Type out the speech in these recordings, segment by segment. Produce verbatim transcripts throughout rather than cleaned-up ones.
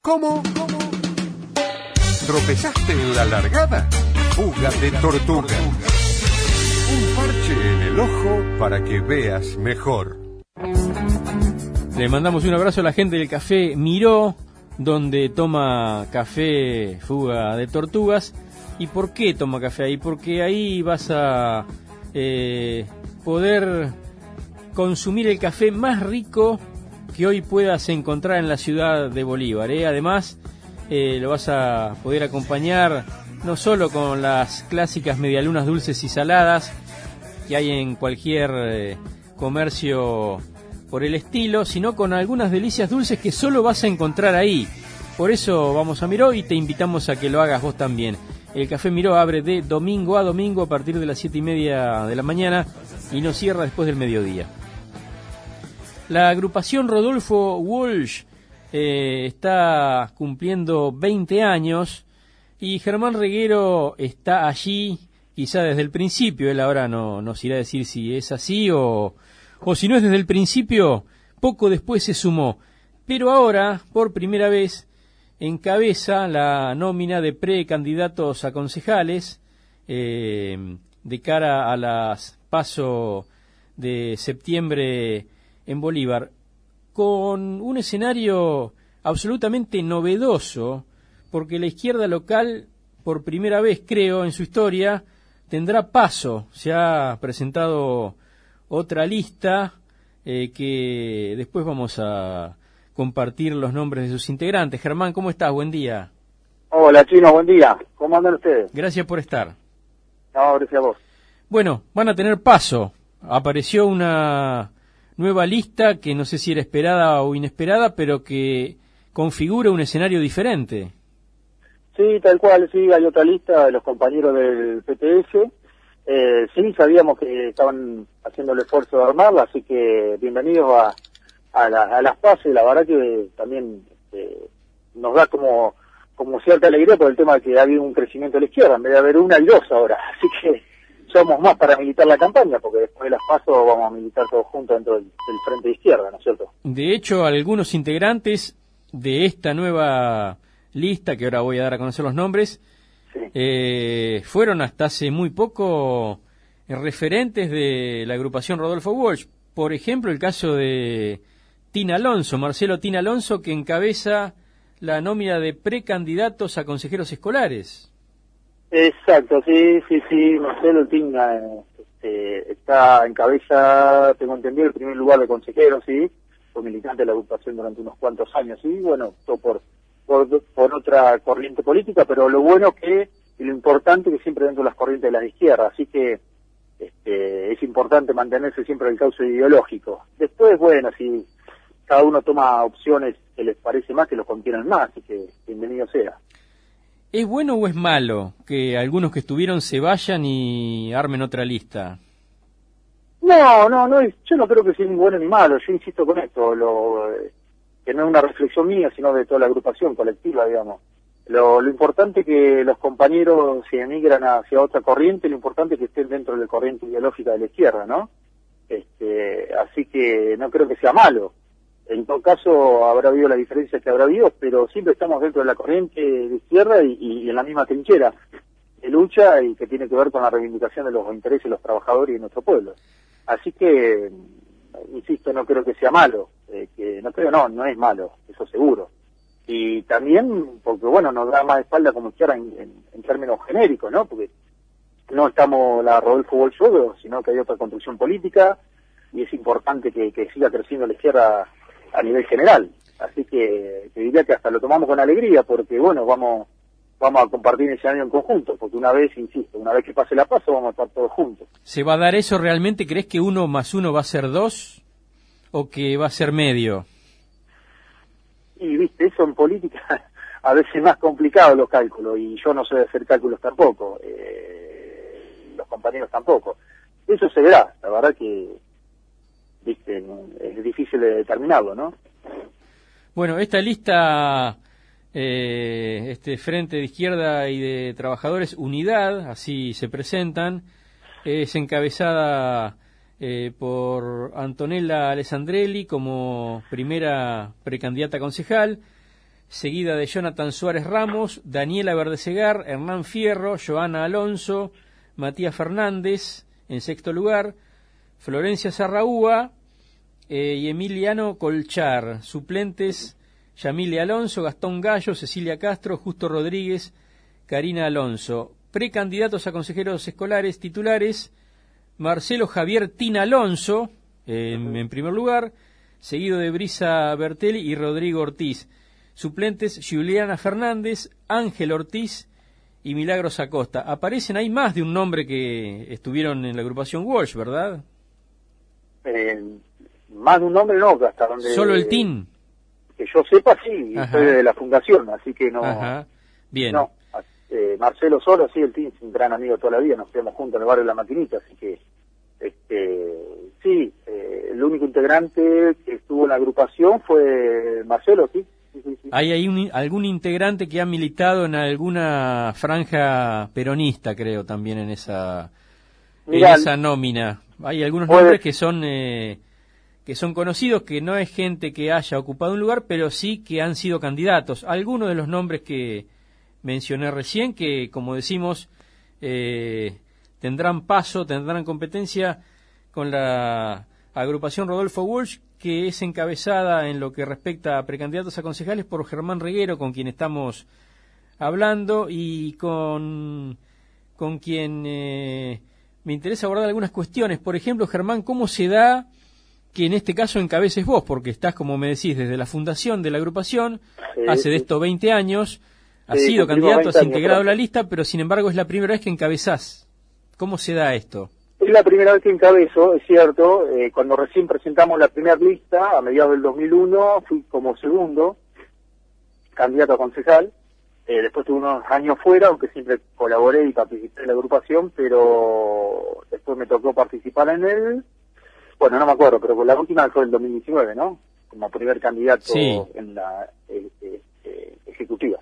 ¿Cómo? ¿Cómo? ¿Tropezaste en la largada? Fuga de tortuga. Un parche en el ojo para que veas mejor. Le mandamos un abrazo a la gente del Café Miró, donde toma café Fuga de Tortugas. ¿Y por qué toma café ahí? Porque ahí vas a eh, poder consumir el café más rico que hoy puedas encontrar en la ciudad de Bolívar, ¿eh? Además, eh, lo vas a poder acompañar no solo con las clásicas medialunas dulces y saladas que hay en cualquier eh, comercio por el estilo, sino con algunas delicias dulces que solo vas a encontrar ahí. Por eso vamos a Miró y te invitamos a que lo hagas vos también. El Café Miró abre de domingo a domingo a partir de las siete y media de la mañana y no cierra después del mediodía. La agrupación Rodolfo Walsh eh, está cumpliendo veinte años y Germán Reguero está allí, quizá desde el principio. Él ahora no nos irá a decir si es así o, o si no es desde el principio, poco después se sumó. Pero ahora, por primera vez, encabeza la nómina de precandidatos a concejales eh, de cara a las PASO de septiembre en Bolívar, con un escenario absolutamente novedoso, porque la izquierda local, por primera vez creo en su historia, tendrá PASO. Se ha presentado otra lista eh, que después vamos a compartir los nombres de sus integrantes. Germán, ¿cómo estás? Buen día. Hola, Chino, buen día. ¿Cómo andan ustedes? Gracias por estar. No, gracias a vos. Bueno, van a tener PASO. Apareció una nueva lista que no sé si era esperada o inesperada, pero que configura un escenario diferente. Sí, tal cual, sí, hay otra lista de los compañeros del P T S. Eh, sí, sabíamos que estaban haciendo el esfuerzo de armarla, así que bienvenidos a, a, la, a las PASO. La verdad que también eh, nos da como, como cierta alegría por el tema de que ha habido un crecimiento de la izquierda, en vez de haber una y dos ahora. Así que somos más para militar la campaña, porque después de las PASO vamos a militar todos juntos dentro del, del frente de izquierda, ¿no es cierto? De hecho, algunos integrantes de esta nueva lista, que ahora voy a dar a conocer los nombres, sí. eh, fueron hasta hace muy poco eh, referentes de la agrupación Rodolfo Walsh. Por ejemplo, el caso de Tina Alonso, Marcelo Tina Alonso, que encabeza la nómina de precandidatos a consejeros escolares. Exacto, sí, sí, sí, Marcelo Tina este, está en cabeza, tengo entendido, el primer lugar de consejero, sí, fue militante de la agrupación durante unos cuantos años, sí, bueno, optó por, por, por otra corriente política, pero lo bueno que, y lo importante que siempre dentro de las corrientes de la izquierda, así que este, es importante mantenerse siempre en el cauce ideológico. Después, bueno, si cada uno toma opciones que les parece más, que los contienen más, así que bienvenido sea. ¿Es bueno o es malo que algunos que estuvieron se vayan y armen otra lista? No, no, no es, yo no creo que sea ni bueno ni malo, yo insisto con esto, lo, eh, que no es una reflexión mía, sino de toda la agrupación colectiva, digamos. Lo, lo importante es que los compañeros se emigran hacia otra corriente, lo importante es que estén dentro de la corriente ideológica de la izquierda, ¿no? Este, así que no creo que sea malo. En todo caso habrá habido las diferencias que habrá habido, pero siempre estamos dentro de la corriente de izquierda y, y en la misma trinchera de lucha y que tiene que ver con la reivindicación de los intereses de los trabajadores y de nuestro pueblo. Así que, insisto, no creo que sea malo, eh, que no creo, no, no es malo, eso seguro. Y también, porque bueno, nos da más espalda como izquierda en, en, en términos genéricos, ¿no? Porque no estamos la Rodolfo Walsh solo, sino que hay otra construcción política y es importante que, que siga creciendo la izquierda a nivel general, así que te diría que hasta lo tomamos con alegría porque bueno, vamos vamos a compartir ese año en conjunto, porque una vez, insisto, una vez que pase la PASO vamos a estar todos juntos. ¿Se va a dar eso realmente? ¿Crees que uno más uno va a ser dos o que va a ser medio? Y viste, eso en política a veces es más complicado los cálculos y yo no sé de hacer cálculos tampoco, eh, los compañeros tampoco. Eso se verá, la verdad que viste, es difícil de determinarlo, ¿no? Bueno, esta lista, eh, este Frente de Izquierda y de Trabajadores, Unidad, así se presentan, es encabezada eh, por Antonella Alessandrelli como primera precandidata concejal, seguida de Jonathan Suárez Ramos, Daniela Verdesegar, Hernán Fierro, Joana Alonso, Matías Fernández, en sexto lugar, Florencia Sarraúa eh, y Emiliano Colchar. Suplentes, Yamile Alonso, Gastón Gallo, Cecilia Castro, Justo Rodríguez, Karina Alonso. Precandidatos a consejeros escolares titulares, Marcelo Javier Tina Alonso, eh, en, en primer lugar, seguido de Brisa Bertelli y Rodrigo Ortiz. Suplentes, Juliana Fernández, Ángel Ortiz y Milagros Acosta. Aparecen, hay más de un nombre que estuvieron en la agrupación Walsh, ¿verdad? Eh, más de un nombre no, hasta donde... ¿Solo el T I N? Que yo sepa, sí, soy de la fundación, así que no... Ajá, bien. No, eh, Marcelo solo, sí, el T I N es un gran amigo toda la vida, nos quedamos juntos en el barrio de La Maquinita, así que... este sí, eh, el único integrante que estuvo en la agrupación fue Marcelo, sí. Sí, sí, sí. ¿Hay ahí un, algún integrante que ha militado en alguna franja peronista, creo, también en esa Mirá, en esa nómina? Hay algunos puede... nombres que son eh, que son conocidos, que no es gente que haya ocupado un lugar, pero sí que han sido candidatos. Algunos de los nombres que mencioné recién, que como decimos, eh, tendrán paso, tendrán competencia con la agrupación Rodolfo Walsh, que es encabezada en lo que respecta a precandidatos a concejales por Germán Reguero, con quien estamos hablando y con, con quien eh, me interesa abordar algunas cuestiones. Por ejemplo, Germán, ¿cómo se da que en este caso encabeces vos? Porque estás, como me decís, desde la fundación de la agrupación, sí, hace de esto veinte años, has sí, sido candidato, has integrado años, la lista, pero sin embargo es la primera vez que encabezás. ¿Cómo se da esto? Es la primera vez que encabezo, es cierto. Eh, cuando recién presentamos la primera lista, a mediados del dos mil uno, fui como segundo candidato a concejal. Eh, después tuve unos años fuera, aunque siempre colaboré y participé en la agrupación, pero después me tocó participar en el... Bueno, no me acuerdo, pero la última fue el dos mil diecinueve, ¿no? Como primer candidato sí. en la eh, eh, ejecutiva.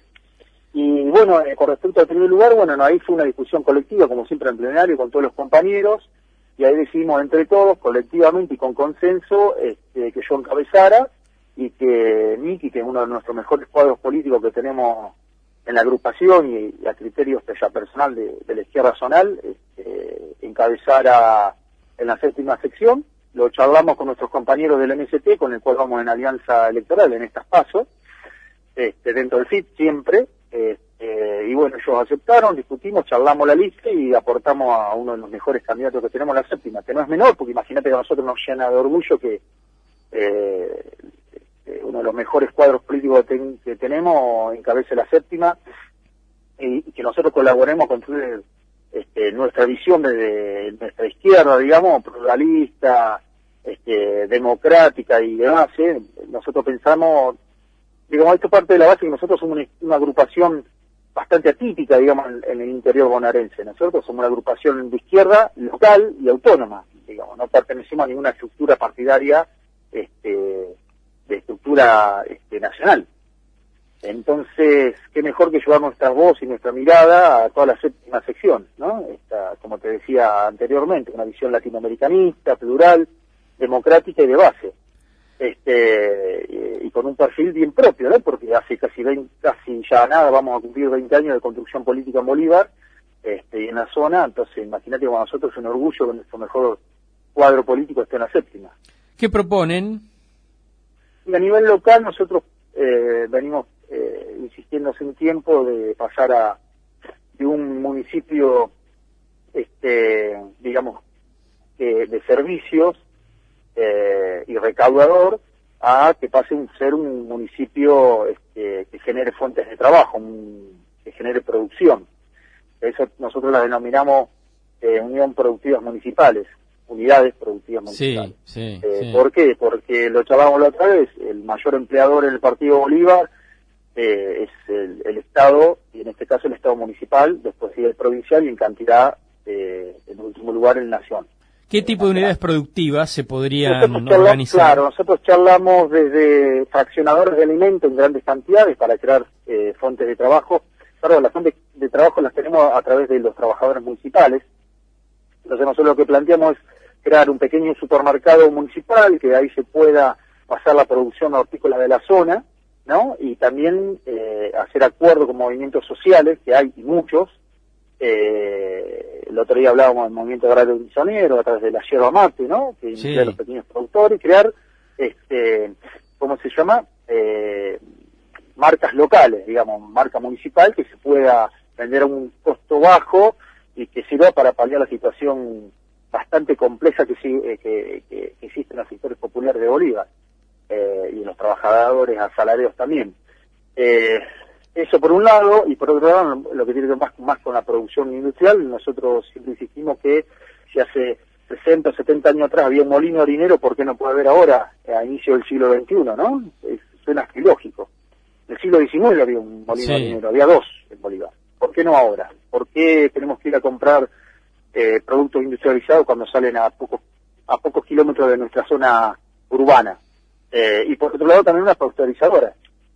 Y bueno, eh, con respecto al primer lugar, bueno, no, ahí fue una discusión colectiva, como siempre en plenario, con todos los compañeros, y ahí decidimos entre todos, colectivamente y con consenso, este, que yo encabezara, y que Miki, que es uno de nuestros mejores cuadros políticos que tenemos en la agrupación, y, y a criterios ya personal de, de la izquierda zonal, este, encabezara en la séptima sección. Lo charlamos con nuestros compañeros del M S T, con el cual vamos en alianza electoral en estas pasos, este, dentro del F I P siempre. Este, y bueno, ellos aceptaron, discutimos, charlamos la lista y aportamos a uno de los mejores candidatos que tenemos, la séptima, que no es menor, porque imagínate que a nosotros nos llena de orgullo que eh, uno de los mejores cuadros políticos que, ten, que tenemos encabece la séptima, y, y que nosotros colaboremos con este, nuestra visión desde nuestra izquierda, digamos, pluralista, este, democrática y de base. Nosotros pensamos... Digamos, esto parte de la base que nosotros somos una, una agrupación bastante atípica, digamos, en, en el interior bonaerense. Nosotros somos una agrupación de izquierda local y autónoma, digamos, no pertenecemos a ninguna estructura partidaria, este, de estructura este, nacional. Entonces, qué mejor que llevar nuestra voz y nuestra mirada a toda la séptima sección, ¿no? Esta, como te decía anteriormente, una visión latinoamericanista, plural, democrática y de base. Este, y con un perfil bien propio, ¿no? Porque hace casi veinte, casi ya nada, vamos a cumplir veinte años de construcción política en Bolívar, este, y en la zona. Entonces imagínate, para nosotros es un orgullo que nuestro mejor cuadro político esté en la séptima. ¿Qué proponen? Y a nivel local nosotros eh, venimos eh, insistiendo hace un tiempo de pasar a de un municipio, este, digamos, eh, de servicios Eh, y recaudador, a que pase a ser un municipio este, que genere fuentes de trabajo, un, que genere producción. Eso nosotros la denominamos eh, Unión Productivas Municipales, Unidades Productivas Municipales. Sí, sí, eh, sí. ¿Por qué? Porque lo charlamos la otra vez, el mayor empleador en el Partido Bolívar eh, es el, el Estado, y en este caso el Estado municipal, después sigue el provincial y en cantidad, eh, en último lugar, el nación. ¿Qué tipo de unidades productivas se podrían nosotros organizar? Claro, nosotros charlamos desde fraccionadores de alimentos en grandes cantidades para crear eh, fuentes de trabajo. Claro, las fuentes de trabajo las tenemos a través de los trabajadores municipales. Entonces nosotros lo que planteamos es crear un pequeño supermercado municipal, que ahí se pueda pasar la producción hortícola de la zona, ¿no? Y también eh, hacer acuerdos con movimientos sociales, que hay muchos. Eh, el otro día hablábamos del movimiento agrario misionero a través de la yerba mate, ¿no? Que sí. incluye a los pequeños productores, crear, este, ¿cómo se llama? Eh, marcas locales, digamos, marca municipal que se pueda vender a un costo bajo y que sirva para paliar la situación bastante compleja que, que, que, que existe en los sectores populares de Bolívar eh, y en los trabajadores asalariados también. Eh, Eso por un lado, y por otro lado, lo que tiene que ver más, más con la producción industrial, nosotros siempre insistimos que si hace sesenta o setenta años atrás había un molino harinero, ¿por qué no puede haber ahora, a inicio del siglo veintiuno, no? Es, suena ilógico. En el siglo diecinueve había un molino sí. harinero, había dos en Bolívar. ¿Por qué no ahora? ¿Por qué tenemos que ir a comprar eh, productos industrializados cuando salen a pocos, a pocos kilómetros de nuestra zona urbana? Eh, y por otro lado también una pasteurizadora.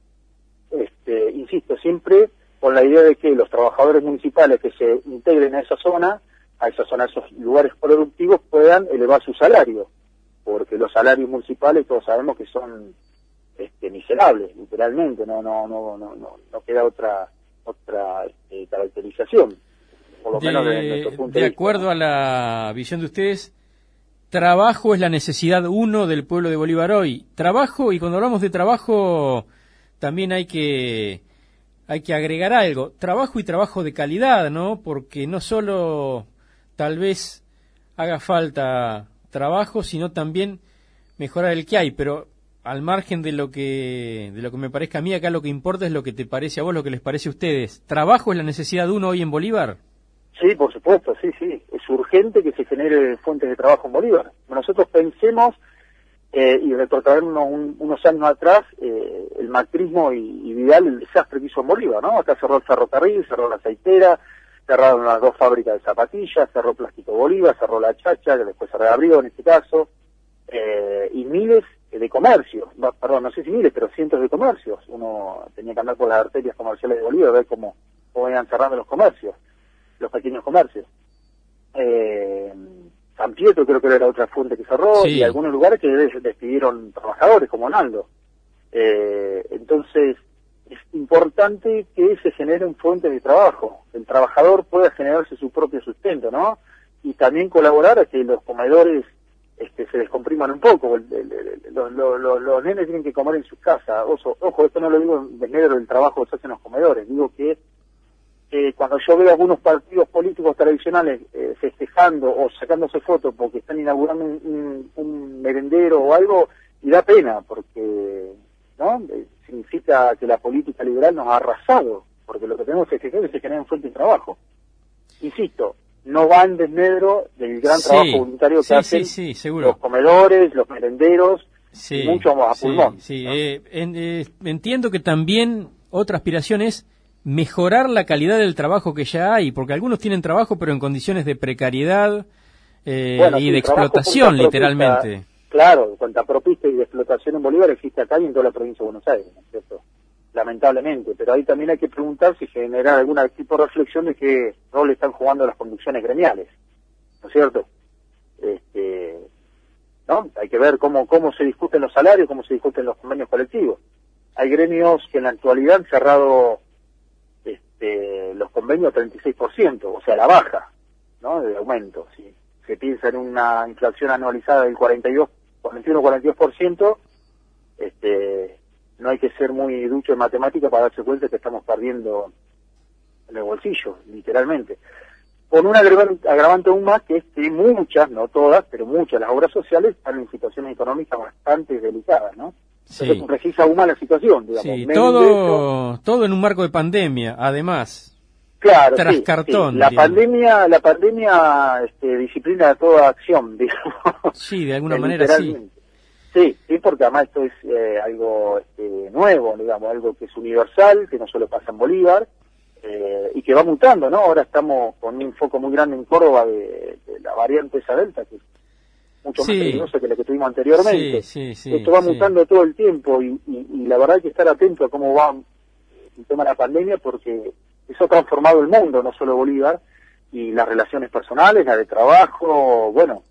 Este, insisto, siempre con la idea de que los trabajadores municipales que se integren a esa zona, a esa zona, a esos lugares productivos, puedan elevar su salario, porque los salarios municipales todos sabemos que son este, miserables, literalmente, no no no no no, no queda otra otra este, caracterización, por lo de, menos desde nuestro punto de, de vista. acuerdo a la visión de ustedes, trabajo es la necesidad uno del pueblo de Bolívar hoy. Trabajo, y cuando hablamos de trabajo también hay que hay que agregar algo, trabajo y trabajo de calidad, ¿no? Porque no solo tal vez haga falta trabajo, sino también mejorar el que hay, pero al margen de lo que de lo que me parezca a mí, acá lo que importa es lo que te parece a vos, lo que les parece a ustedes. ¿Trabajo es la necesidad uno hoy en Bolívar? Sí, por supuesto, sí, sí. Es urgente que se genere fuentes de trabajo en Bolívar. Nosotros pensemos Eh, y retrotraernos un, unos años atrás, eh, el macrismo y, y Vidal, el desastre que hizo en Bolívar, ¿no? Acá cerró el ferrocarril, cerró la aceitera, cerraron las dos fábricas de zapatillas, cerró Plástico Bolívar, cerró la Chacha, que después se reabrió en este caso, eh, y miles de comercios, no, perdón, no sé si miles, pero cientos de comercios. Uno tenía que andar por las arterias comerciales de Bolívar, ver cómo, cómo iban cerrando los comercios, los pequeños comercios. Eh, San Pietro creo que era otra fuente que cerró, sí. Y algunos lugares que despidieron trabajadores, como Naldo. Eh, entonces, es importante que se generen fuentes de trabajo, el trabajador pueda generarse su propio sustento, ¿no? Y también colaborar a que los comedores este, se descompriman un poco, el, el, el, los, los, los, los nenes tienen que comer en sus casas. Ojo, ojo, esto no lo digo en negro del trabajo que se hace en los comedores, digo que Eh, cuando yo veo algunos partidos políticos tradicionales eh, festejando o sacándose fotos porque están inaugurando un, un, un merendero o algo, y da pena, porque no eh, significa que la política liberal nos ha arrasado, porque lo que tenemos que festejar es que se generen fuentes de trabajo. Insisto, no va en desmedro del gran sí, trabajo voluntario que sí, hacen sí, sí, seguro. los comedores, los merenderos, sí, y mucho más a sí, pulmón. Sí, ¿no? eh, en, eh, entiendo que también otra aspiración es mejorar la calidad del trabajo que ya hay, porque algunos tienen trabajo pero en condiciones de precariedad eh, bueno, y sí, de explotación, literalmente. Claro, cuanta propista y de explotación en Bolívar existe acá y en toda la provincia de Buenos Aires, ¿no es cierto? Lamentablemente, pero ahí también hay que preguntar si generar algún tipo de reflexión de qué rol están jugando las conducciones gremiales, ¿no es cierto? Este, ¿no? Hay que ver cómo cómo se discuten los salarios, cómo se discuten los convenios colectivos. Hay gremios que en la actualidad han cerrado este, los convenios treinta y seis por ciento, o sea, la baja, ¿no? De aumento. Si se piensa en una inflación anualizada del cuarenta y dos, cuarenta y uno, cuarenta y dos por ciento, este, no hay que ser muy ducho en matemática para darse cuenta que estamos perdiendo en el bolsillo, literalmente. Con un agravante, agravante aún más, que es que muchas, no todas, pero muchas de las obras sociales están en situaciones económicas bastante delicadas, ¿no? Sí. Entonces complejiza aún más la situación, digamos. Sí, todo, todo en un marco de pandemia, además. Claro, tras sí, cartón. Sí. La digamos. pandemia, la pandemia este, disciplina toda acción, digamos. Sí, de alguna manera sí. Sí, sí, porque además esto es eh, algo este, nuevo, digamos, algo que es universal, que no solo pasa en Bolívar, eh, y que va mutando, ¿no? Ahora estamos con un foco muy grande en Córdoba de, de la variante esa delta, que es mucho más sí. peligrosa que la que tuvimos anteriormente. Sí, sí, sí, esto va sí. mutando todo el tiempo y, y, y la verdad hay que estar atento a cómo va el tema de la pandemia, porque eso ha transformado el mundo, no solo Bolívar, y las relaciones personales, la de trabajo, bueno,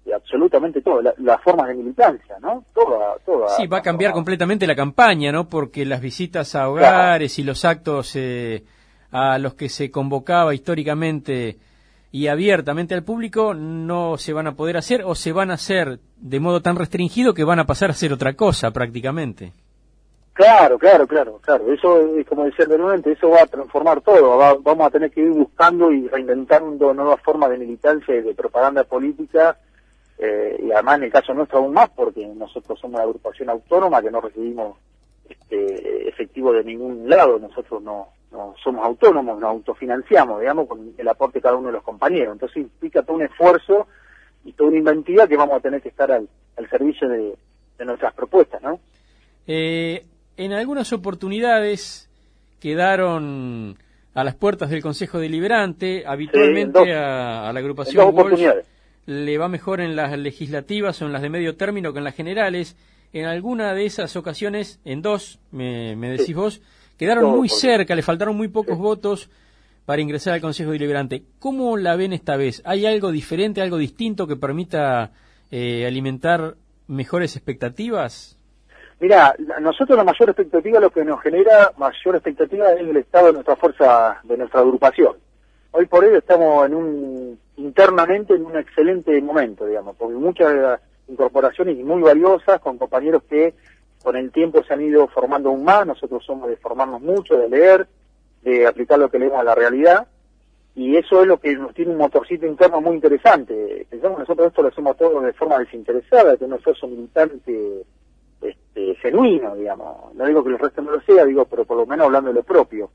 absolutamente todo, la, las formas de militancia, ¿no? Toda, toda. Sí, va a cambiar toda. completamente la campaña, ¿no? Porque las visitas a hogares claro. y los actos eh, a los que se convocaba históricamente y abiertamente al público no se van a poder hacer o se van a hacer de modo tan restringido que van a pasar a ser otra cosa prácticamente. Claro, claro, claro, claro. Eso es como decía anteriormente, eso va a transformar todo. Va, vamos a tener que ir buscando y reinventando nuevas formas de militancia y de propaganda política. Eh, y además en el caso nuestro aún más, porque nosotros somos una agrupación autónoma que no recibimos este, efectivo de ningún lado. Nosotros no, no somos autónomos, nos autofinanciamos, digamos, con el aporte de cada uno de los compañeros. Entonces implica todo un esfuerzo y toda una inventiva que vamos a tener que estar al, al servicio de, de nuestras propuestas, ¿no? Eh... En algunas oportunidades quedaron a las puertas del Consejo Deliberante. Habitualmente sí, dos, a, a la agrupación Walsh le va mejor en las legislativas o en las de medio término que en las generales. En alguna de esas ocasiones, en dos, me, me decís sí. vos, quedaron Todo muy cerca, le faltaron muy pocos sí. votos para ingresar al Consejo Deliberante. ¿Cómo la ven esta vez? ¿Hay algo diferente, algo distinto que permita eh, alimentar mejores expectativas? Mira, nosotros la mayor expectativa, lo que nos genera mayor expectativa es el estado de nuestra fuerza, de nuestra agrupación. Hoy por hoy estamos en un, internamente en un excelente momento, digamos, porque muchas incorporaciones muy valiosas con compañeros que con el tiempo se han ido formando aún más. Nosotros somos de formarnos mucho, de leer, de aplicar lo que leemos a la realidad, y eso es lo que nos tiene un motorcito interno muy interesante. Pensamos nosotros esto lo hacemos todo de forma desinteresada, que un esfuerzo militante Este, genuino, digamos. No digo que el resto no lo sea, digo, pero por lo menos hablando de lo propio.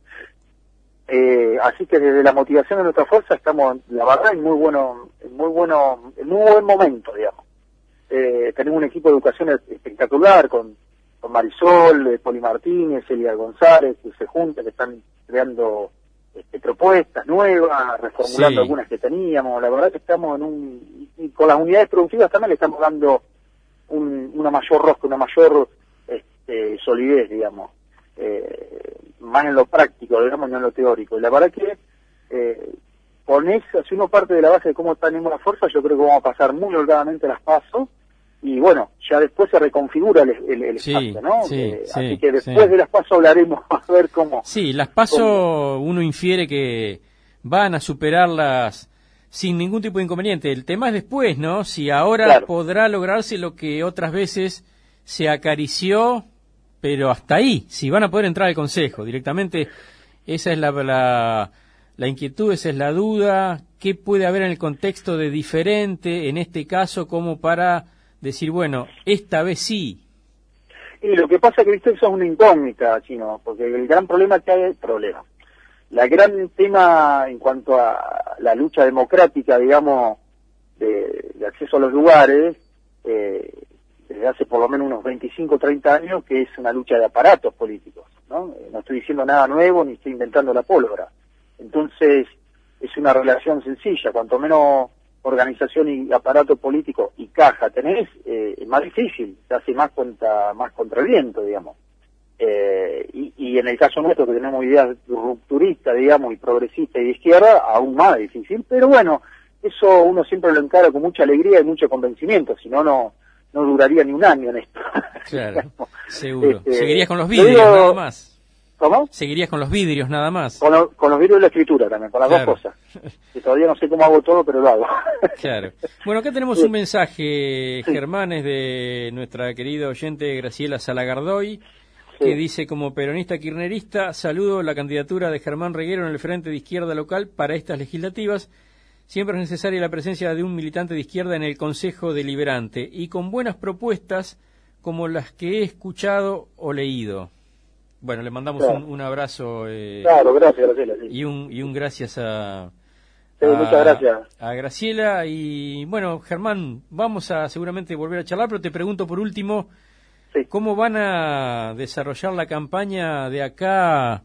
Eh, así que desde la motivación de nuestra fuerza estamos, la verdad, en muy bueno, en muy bueno, en muy buen momento, digamos. Eh, tenemos un equipo de educación espectacular con, con Marisol, eh, Poli Martínez, Elia González, que se juntan, que están creando este, propuestas nuevas, reformulando sí. algunas que teníamos. La verdad que estamos en un, y con las unidades productivas también le estamos dando Un, una mayor rosca, una mayor este, solidez, digamos, eh, más en lo práctico, digamos, no en lo teórico. Y la verdad que eh, con eso, si uno parte de la base de cómo tenemos la fuerza, yo creo que vamos a pasar muy holgadamente las pasos y bueno, ya después se reconfigura el, el, el sí, espacio, ¿no? Sí, eh, sí, así que después sí. de las pasos hablaremos a ver cómo... Sí, las pasos uno infiere que van a superarlas sin ningún tipo de inconveniente. El tema es después, ¿no? Si ahora claro. podrá lograrse lo que otras veces se acarició, pero hasta ahí, si van a poder entrar al Consejo directamente, esa es la, la, la inquietud, esa es la duda. ¿Qué puede haber en el contexto de diferente en este caso como para decir, bueno, esta vez sí? Y lo que pasa es que, viste, eso es una incógnita, Chino, porque el gran problema que hay es el problema. La gran tema en cuanto a la lucha democrática, digamos, de, de acceso a los lugares, eh, desde hace por lo menos unos veinticinco o treinta años, que es una lucha de aparatos políticos, ¿no? Eh, no estoy diciendo nada nuevo ni estoy inventando la pólvora. Entonces, es una relación sencilla. Cuanto menos organización y aparato político y caja tenés, eh, es más difícil, se hace más contra, más contra el viento, digamos. Eh, y, y en el caso nuestro, que tenemos ideas rupturistas, digamos, y progresistas y de izquierda, aún más difícil, pero bueno, eso uno siempre lo encara con mucha alegría y mucho convencimiento, si no, no no duraría ni un año en esto. Claro, seguro. Este, Seguirías con los vidrios, digo, nada más. ¿Cómo? Seguirías con los vidrios, nada más. Con, lo, con los vidrios y la escritura también, con las claro. dos cosas. Que todavía no sé cómo hago todo, pero lo hago. Claro. Bueno, acá tenemos sí. un mensaje, sí. Germán, es de nuestra querida oyente Graciela Salagardoy, que dice: como peronista kirchnerista, saludo la candidatura de Germán Reguero en el Frente de Izquierda Local para estas legislativas. Siempre es necesaria la presencia de un militante de izquierda en el Consejo Deliberante y con buenas propuestas como las que he escuchado o leído. Bueno, le mandamos claro. un, un abrazo eh, claro, gracias, Graciela, sí. y, un, y un gracias a, sí, a, muchas gracias. a Graciela. Y bueno, Germán, vamos a seguramente volver a charlar, pero te pregunto por último, sí. ¿cómo van a desarrollar la campaña de acá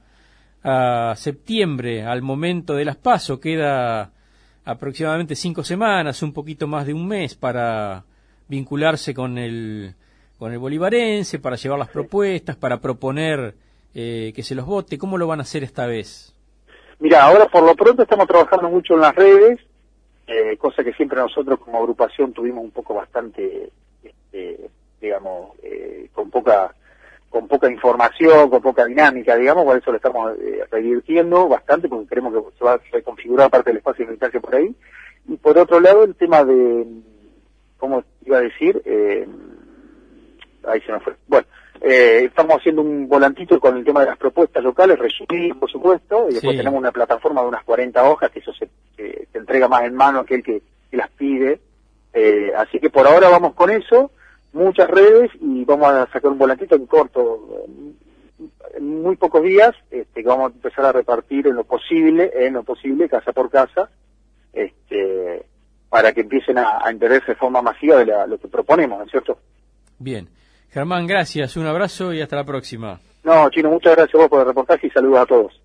a septiembre, al momento de las PASO? Queda aproximadamente cinco semanas, un poquito más de un mes para vincularse con el con el bolivarense, para llevar las propuestas, para proponer eh, que se los vote. ¿Cómo lo van a hacer esta vez? Mira, ahora por lo pronto estamos trabajando mucho en las redes, eh, cosa que siempre nosotros como agrupación tuvimos un poco bastante, este, digamos, eh, con poca con poca información, con poca dinámica, digamos, por eso lo estamos eh, revirtiendo bastante, porque creemos que se va a reconfigurar parte del espacio de militancia por ahí. Y por otro lado, el tema de, ¿cómo iba a decir? Eh, ahí se me fue. Bueno, eh, estamos haciendo un volantito con el tema de las propuestas locales, resumir, por supuesto, y después Sí. tenemos una plataforma de unas cuarenta hojas, que eso se, se, se entrega más en mano a aquel que, que las pide. Eh, así que por ahora vamos con eso, muchas redes, y vamos a sacar un volantito en corto, en muy pocos días, este, que vamos a empezar a repartir en lo posible, en lo posible, casa por casa, este, para que empiecen a, a entenderse de forma masiva de la, lo que proponemos, ¿no es cierto? Bien. Germán, gracias, un abrazo y hasta la próxima. No, Chino, muchas gracias a vos por el reportaje y saludos a todos.